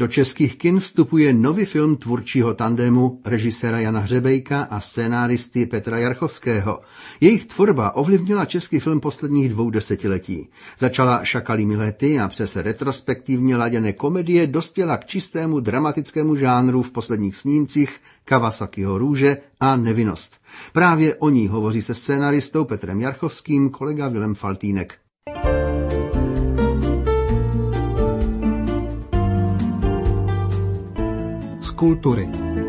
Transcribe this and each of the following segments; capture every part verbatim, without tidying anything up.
Do českých kin vstupuje nový film tvůrčího tandému režiséra Jana Hřebejka a scénáristy Petra Jarchovského. Jejich tvorba ovlivnila český film posledních dvou desetiletí. Začala šakalými lety a přes retrospektivně laděné komedie dospěla k čistému dramatickému žánru v posledních snímcích Kawasakiho Růže a Nevinnost. Právě o ní hovoří se scénaristou Petrem Jarchovským kolega Vilém Faltýnek. Kultury.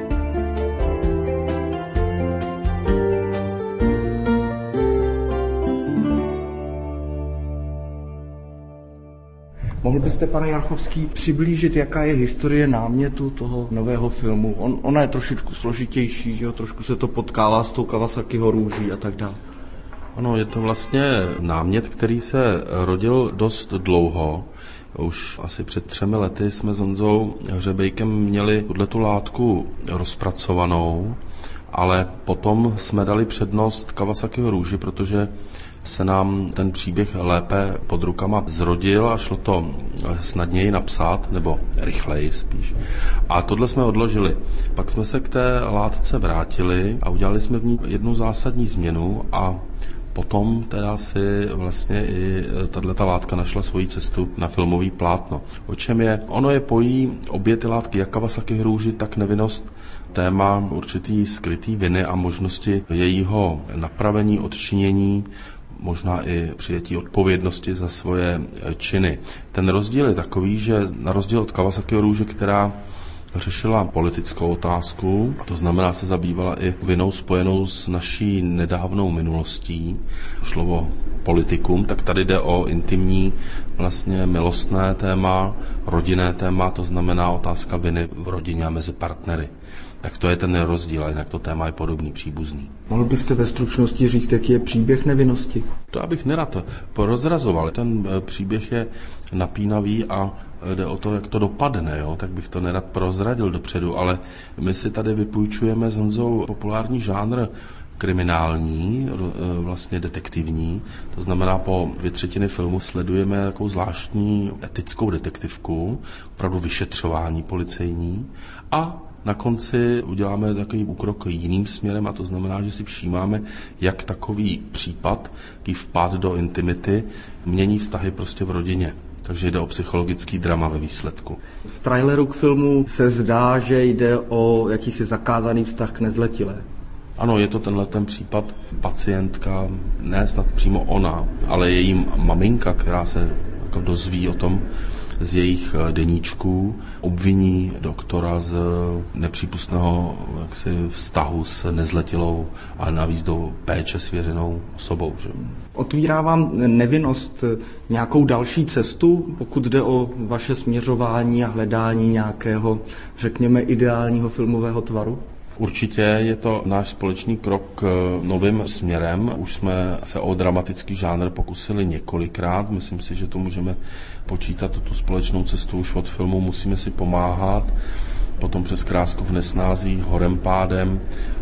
Mohl byste, pane Jarchovský, přiblížit, jaká je historie námětu toho nového filmu? On, ona je trošičku složitější, že jo? Trošku se to potkává s tou Kawasakiho Růží a tak dále. Ano, je to vlastně námět, který se rodil dost dlouho. Už asi před třemi lety jsme s Honzou Hřebejkem měli tuhletu látku rozpracovanou, ale potom jsme dali přednost Kawasakiho Růži, protože se nám ten příběh lépe pod rukama zrodil a šlo to snadněji napsat, nebo rychleji spíš. A tohle jsme odložili. Pak jsme se k té látce vrátili a udělali jsme v ní jednu zásadní změnu a potom teda si vlastně i tato látka našla svoji cestu na filmový plátno. O čem je? Ono je pojí obě ty látky, jak Kawasakiho Růži, tak Nevinnost, téma určitý skrytý viny a možnosti jejího napravení, odčinění, možná i přijetí odpovědnosti za svoje činy. Ten rozdíl je takový, že na rozdíl od Kawasakiho Růže, která řešila politickou otázku, to znamená se zabývala i vinou spojenou s naší nedávnou minulostí, šlo o politikum, tak tady jde o intimní, vlastně milostné téma, rodinné téma, to znamená otázka viny v rodině a mezi partnery. Tak to je ten rozdíl, a jinak to téma je podobný, příbuzný. Mohl byste ve stručnosti říct, jaký je příběh Nevinnosti? To já bych nerad porozrazoval. Ten příběh je napínavý a jde o to, jak to dopadne, jo? Tak bych to nerad prozradil dopředu, ale my si tady vypůjčujeme s Honzou populární žánr kriminální, vlastně detektivní. To znamená, po dvě třetiny filmu sledujeme takovou zvláštní etickou detektivku, opravdu vyšetřování policejní a na konci uděláme takový úkrok jiným směrem a to znamená, že si všímáme, jak takový případ, jaký vpád do intimity, mění vztahy prostě v rodině. Takže jde o psychologický drama ve výsledku. Z traileru k filmu se zdá, že jde o jakýsi zakázaný vztah k nezletilé. Ano, je to tenhle ten případ pacientka, ne snad přímo ona, ale její maminka, která se jako dozví o tom z jejich deníčků, obviní doktora z nepřípustného jaksi, vztahu s nezletilou a navíc do péče svěřenou osobou. Že? Otvírá vám Nevinnost nějakou další cestu, pokud jde o vaše směřování a hledání nějakého, řekněme, ideálního filmového tvaru? Určitě je to náš společný krok k novým směrem. Už jsme se o dramatický žánr pokusili několikrát. Myslím si, že to můžeme počítat, tu společnou cestu už od filmu Musíme si pomáhat, potom přes Krásku v nesnází, Horem pádem,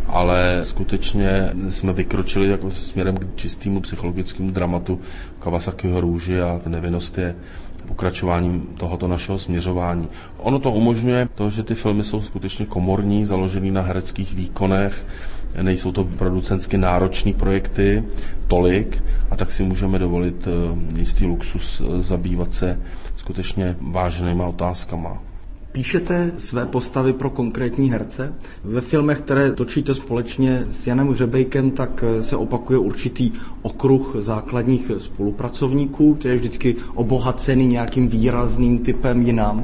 ale skutečně jsme vykročili jako směrem k čistému psychologickému dramatu Kawasakiho Růži a Nevinnost je pokračováním tohoto našeho směřování. Ono to umožňuje to, že ty filmy jsou skutečně komorní, založený na hereckých výkonech, nejsou to producensky náročné projekty tolik a tak si můžeme dovolit jistý luxus zabývat se skutečně vážnýma otázkama. Píšete své postavy pro konkrétní herce? Ve filmech, které točíte společně s Janem Hřebejkem, tak se opakuje určitý okruh základních spolupracovníků, který je vždycky obohacený nějakým výrazným typem jinam.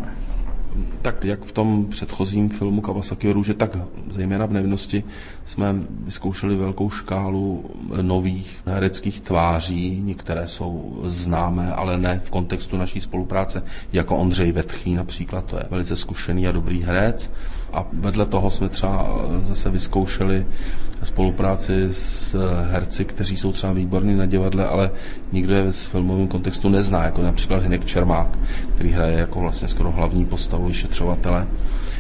Tak jak v tom předchozím filmu Kawasakiho Růže, tak zejména v Nevinnosti jsme vyzkoušeli velkou škálu nových hereckých tváří. Některé jsou známé, ale ne v kontextu naší spolupráce, jako Ondřej Vetchý například, to je velice zkušený a dobrý herec. A vedle toho jsme třeba zase vyzkoušeli spolupráci s herci, kteří jsou třeba výborní na divadle, ale nikdo je v filmovém kontextu nezná, jako například Hynek Čermák, který hraje jako vlastně skoro hlavní postavu vyšetřovatele,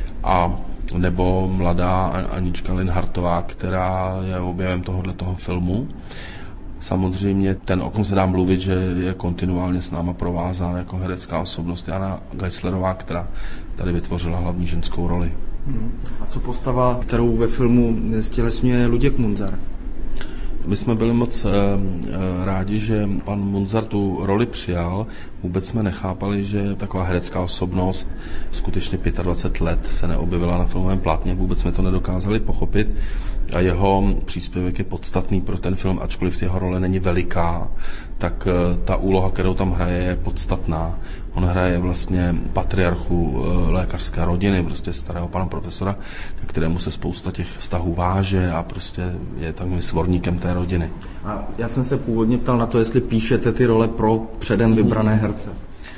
a nebo mladá Anička Linhartová, která je objevem tohoto filmu. Samozřejmě ten, o kom se dá mluvit, že je kontinuálně s náma provázán jako herecká osobnost Jana Geislerová, která tady vytvořila hlavní ženskou roli. A co postava, kterou ve filmu stělesňuje Luděk Munzar? My jsme byli moc e, e, rádi, že pan Munzar tu roli přijal. Vůbec jsme nechápali, že taková herecká osobnost skutečně dvacet pět let se neobjevila na filmovém plátně. Vůbec jsme to nedokázali pochopit. A jeho příspěvek je podstatný pro ten film, ačkoliv jeho role není veliká, tak e, ta úloha, kterou tam hraje, je podstatná. On hraje vlastně patriarchu e, lékařské rodiny, prostě starého pana profesora, ke kterému se spousta těch vztahů váže a prostě je takovým svorníkem té rodiny. A já jsem se původně ptal na to, jestli píšete ty role pro předem vybrané herce.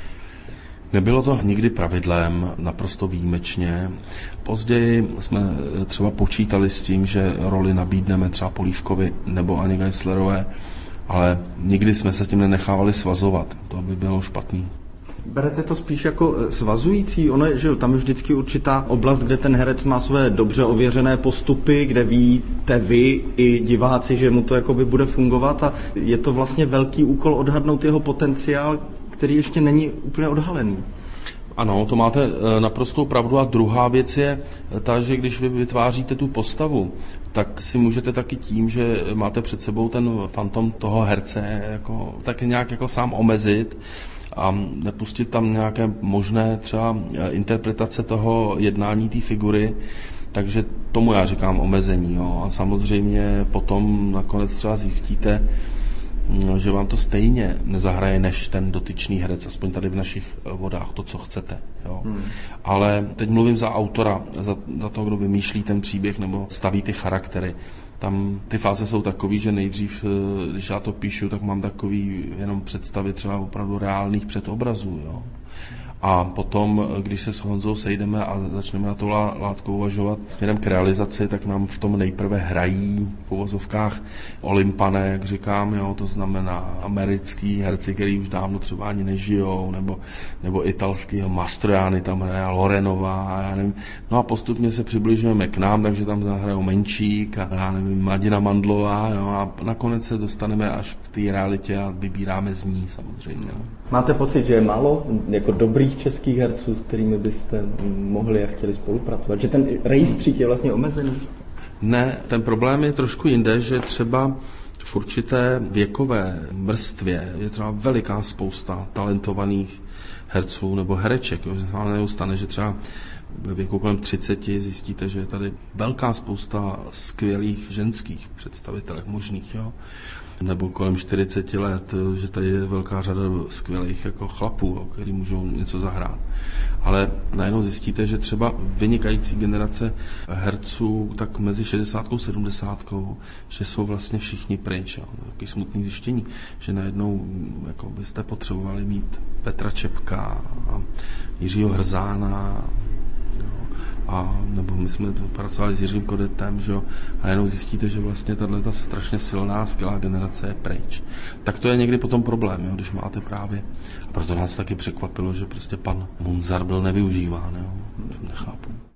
Nebylo to nikdy pravidlem, naprosto výjimečně. Později jsme třeba počítali s tím, že roli nabídneme třeba Polívkovi nebo Aně Geislerové, ale nikdy jsme se s tím nenechávali svazovat. To by bylo špatný. Berete to spíš jako svazující? Ono je, že tam je vždycky určitá oblast, kde ten herec má své dobře ověřené postupy, kde víte vy i diváci, že mu to jakoby bude fungovat a je to vlastně velký úkol odhadnout jeho potenciál, který ještě není úplně odhalený. Ano, to máte naprostou pravdu. A druhá věc je ta, že když vy vytváříte tu postavu, tak si můžete taky tím, že máte před sebou ten fantom toho herce, jako, tak nějak jako sám omezit a nepustit tam nějaké možné třeba interpretace toho jednání té figury. Takže tomu já říkám omezení. Jo. A samozřejmě potom nakonec třeba zjistíte, že vám to stejně nezahraje než ten dotyčný herec, aspoň tady v našich vodách, to, co chcete. Jo. Hmm. Ale teď mluvím za autora, za, za to, kdo vymýšlí ten příběh nebo staví ty charaktery. Tam ty fáze jsou takový, že nejdřív, když já to píšu, tak mám takový jenom představy třeba opravdu reálných předobrazů. Jo. A potom, když se s Honzou sejdeme a začneme na to látku uvažovat směrem k realizaci, tak nám v tom nejprve hrají v uvozovkách Olympané, jak říkám, jo, to znamená americký herci, který už dávno třeba ani nežijou, nebo, nebo italský Mastroianni tam hraje, Lorenová, já nevím. No a postupně se přibližujeme k nám, takže tam zahrajou Menčík a já nevím, Madina Mandlová, jo, a nakonec se dostaneme až k té realitě a vybíráme z ní samozřejmě. No. Máte pocit, že je málo jako dobrých českých herců, s kterými byste mohli a chtěli spolupracovat? Že ten rejstřík je vlastně omezený? Ne, ten problém je trošku jinde, že třeba v určité věkové vrstvě je třeba veliká spousta talentovaných herců nebo hereček. Stane, že třeba ve věku kolem třiceti zjistíte, že je tady velká spousta skvělých ženských představitelek možných, jo. Nebo kolem čtyřiceti let, že tady je velká řada skvělých jako chlapů, který můžou něco zahrát. Ale najednou zjistíte, že třeba vynikající generace herců tak mezi šedesátkou a sedmdesátkou, že jsou vlastně všichni pryč. Jo. Takový smutný zjištění, že najednou jako byste potřebovali mít Petra Čepka a Jiřího Hrzána, a nebo my jsme pracovali s Jiřím Kodetem, že jo, a jenom zjistíte, že vlastně tato strašně silná, skvělá generace je pryč. Tak to je někdy potom problém, jo, když máte právě. A proto nás taky překvapilo, že prostě pan Munzar byl nevyužíván, jo, nechápu.